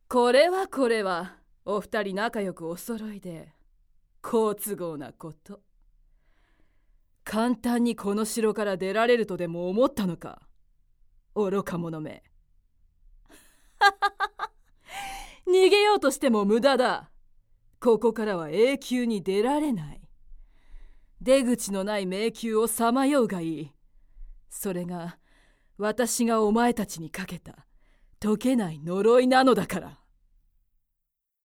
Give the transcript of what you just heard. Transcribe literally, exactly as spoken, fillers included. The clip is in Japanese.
これはこれはお二人仲良くお揃いで好都合なこと。簡単にこの城から出られるとでも思ったのか、愚か者め。逃げようとしても無駄だ。ここからは永久に出られない。出口のない迷宮をさまようがいい。それが私がお前たちにかけた解けない呪いなのだから。